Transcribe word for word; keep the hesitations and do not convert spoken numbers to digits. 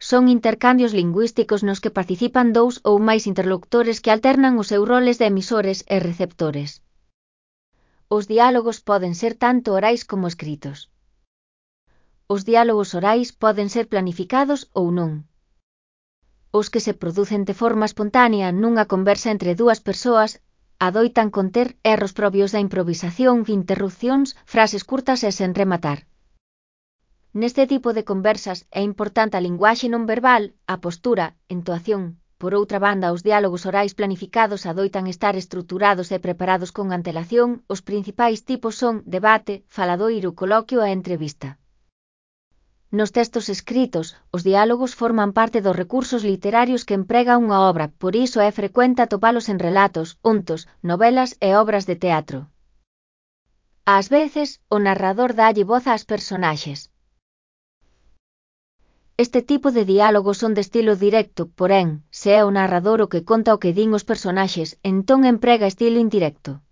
son intercambios lingüísticos nos que participan dous ou máis interlocutores que alternan os seus roles de emisores e receptores. Os diálogos poden ser tanto orais como escritos. Os diálogos orais poden ser planificados ou non. Os que se producen de forma espontánea nunha conversa entre dúas persoas adoitan conter erros propios da improvisación, interrupcións, frases curtas e sen rematar. Neste tipo de conversas é importante a linguaxe non verbal, a postura, entoación. Por outra banda, os diálogos orais planificados adoitan estar estruturados e preparados con antelación. Os principais tipos son debate, faladoiro, coloquio e entrevista. Nos textos escritos, os diálogos forman parte dos recursos literarios que emprega unha obra, por iso é frecuente atopalos en relatos, contos, novelas e obras de teatro. Ás veces, o narrador dálle voz ás personaxes. Este tipo de diálogos son de estilo directo, porén, se é o narrador o que conta o que din os personaxes, entón emprega estilo indirecto.